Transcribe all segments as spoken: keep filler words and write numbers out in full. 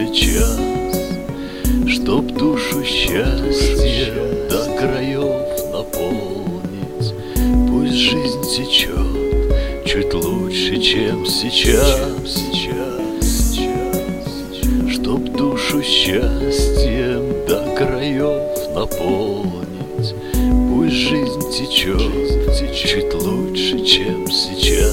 сейчас, чтоб душу счастьем до краев наполнить. Пусть жизнь течет чуть лучше, чем сейчас, сейчас, сейчас, чтоб душу счастьем до краев наполнить. Пусть жизнь течет чуть лучше, чем сейчас.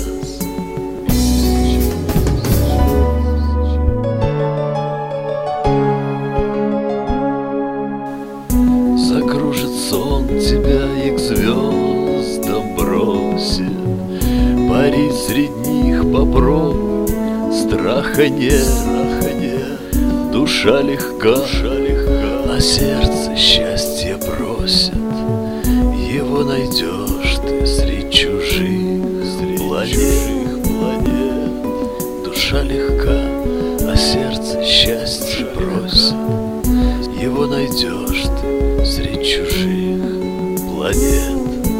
Закружит сон тебя и к звездам бросит. Пари среди них попробуй, страха нет, страха нет. Душа легка, душа легка, а сердце счастье просит. Его найдешь ты среди чужих, среди планет, планет. Душа легка, а сердце счастье просит. Его найдешь ты среди чужих планет.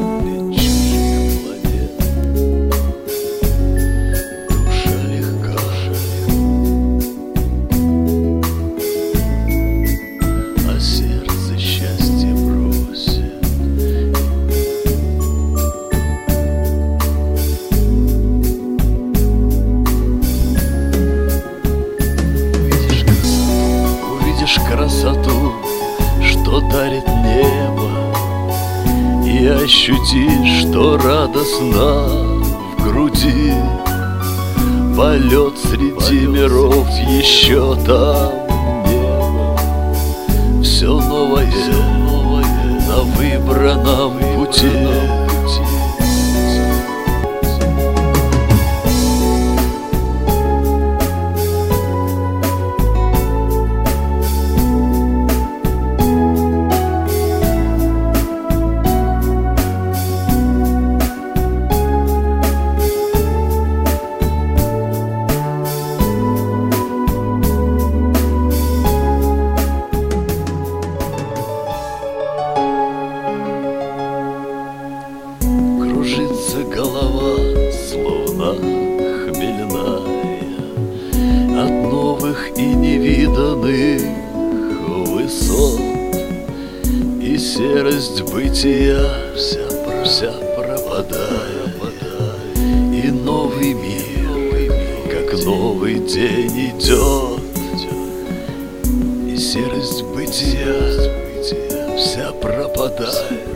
Красоту, что дарит небо, и ощутишь, что радостно в груди. Полет среди миров, еще там небо. Все новое, новое на выбранном пути. Кружится голова, словно хмельная, от новых и невиданных высот. И серость бытия вся, вся пропадает, и новый мир, как новый день идет. И серость бытия вся пропадает,